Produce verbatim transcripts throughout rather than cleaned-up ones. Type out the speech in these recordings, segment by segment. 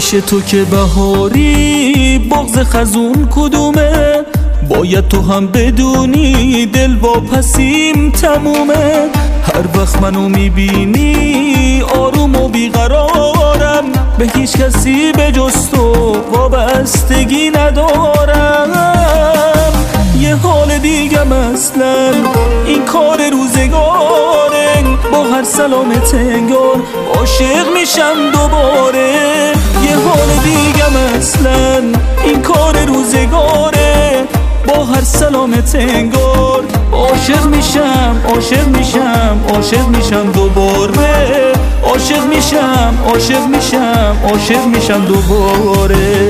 پیش تو که بهاری بغض خزون کدومه؟ باید تو هم بدونی دل واپسیم تمومه. هر وقت منو میبینی آروم و بیقرارم، به هیچ کسی به جز تو وابستگی ندارم. یه حال دیگم اصلا این کار روزگاره، با هر سلامت انگار عاشق میشم دوباره. یه حال دیگم اصلا این کار روزگاره، با هر سلامت انگار عاشق میشم عاشق میشم عاشق میشم دوباره. عاشق میشم عاشق میشم عاشق میشم دوباره.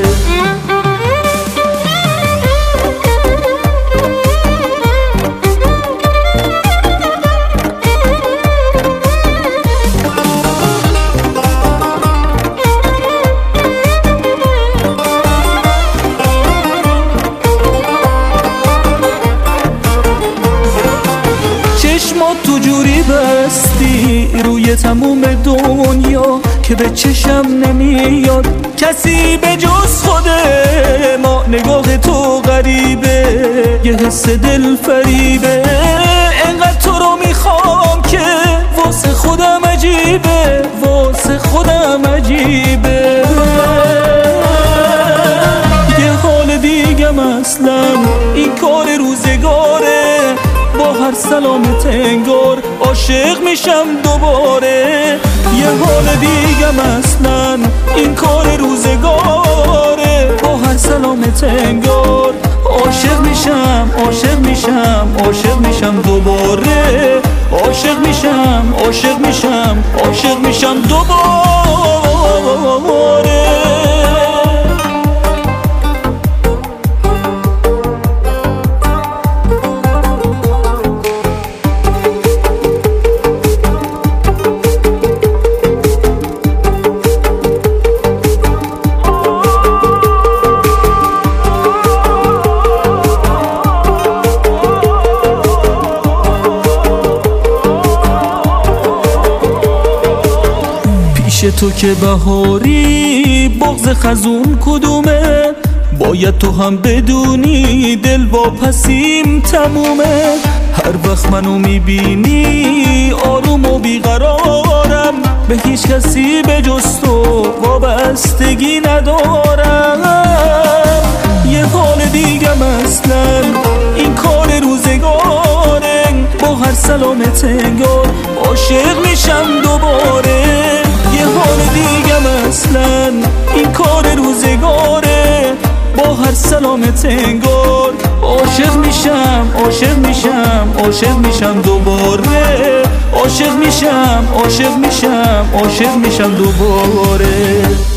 چشمات تو جوری بستی روی تموم دنیا که به چشم نمیاد کسی به جز خود ما. نگاه تو غریبه، یه حس دل فریبه، انقدر تو رو میخوام که واسه خودم عجیبه، واسه خودم عجیبه. یه حال دیگم اصلا این کار روزگاره، با هر سلامت انگار عاشق میشم دوباره. یه حال دیگم اصلا این کار روزگاره، با هر سلامت انگار عاشق میشم عاشق میشم عاشق میشم دوباره. عاشق میشم عاشق میشم عاشق میشم دوباره. پیش تو که بهاری بغض خزون کدومه؟ باید تو هم بدونی دل واپسیم تمومه. هر وقت منو میبینی آروم و بیقرارم، به هیچ کسی به جز تو وابستگی ندارم. یه حال دیگم اصلا این کار روزگاره، با هر سلامت انگار عاشق میشم دوباره. یه حال دیگم اصلا این کار روزگاره، با هر سلامت انگار عاشق میشم عاشق میشم عاشق میشم دوباره. عاشق میشم عاشق میشم عاشق میشم دوباره.